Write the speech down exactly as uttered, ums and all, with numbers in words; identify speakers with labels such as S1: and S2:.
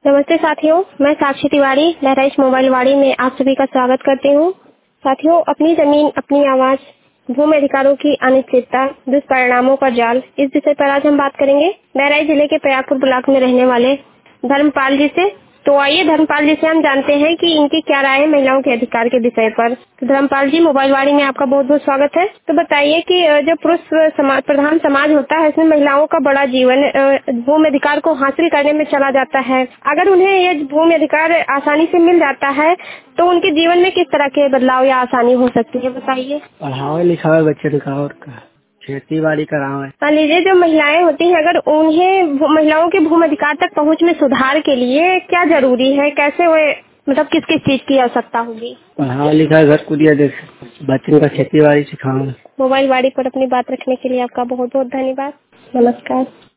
S1: नमस्ते साथियों, मैं साक्षी तिवारी बहराइच मोबाइल वाड़ी में आप सभी का स्वागत करती हूँ। साथियों, अपनी जमीन अपनी आवाज, भूमि अधिकारों की अनिश्चितता, दुष्परिणामों का जाल, इस विषय पर आज हम बात करेंगे बहराइच जिले के प्रयागपुर ब्लॉक में रहने वाले धर्मपाल जी से। तो आइए धर्मपाल जी से हम जानते हैं कि इनकी क्या राय है महिलाओं के अधिकार के विषय पर। तो धर्मपाल जी, मोबाइल वाड़ी में आपका बहुत बहुत स्वागत है। तो बताइए कि अ, जो पुरुष समाज प्रधान समाज होता है, इसमें महिलाओं का बड़ा जीवन अ, भूमि अधिकार को हासिल करने में चला जाता है। अगर उन्हें ये भूमि अधिकार आसानी से मिल जाता है तो उनके जीवन में किस तरह के बदलाव या आसानी हो सकती है, बताइए।
S2: पढ़ाओ लिखाओ बच्चे लिखाओ और का खेती बाड़ी कराओ।
S1: मान लीजिए जो महिलाएं होती हैं, अगर उन्हें भू- महिलाओं के भूमि अधिकार तक पहुंच में सुधार के लिए क्या जरूरी है, कैसे वे मतलब किस किस चीज की आवश्यकता होगी?
S2: पढ़ाओ लिखाओ घर को दिया देख बच्चों का खेती बाड़ी सिखाओ।
S1: मोबाइल वाड़ी पर अपनी बात रखने के लिए आपका बहुत बहुत धन्यवाद। नमस्कार।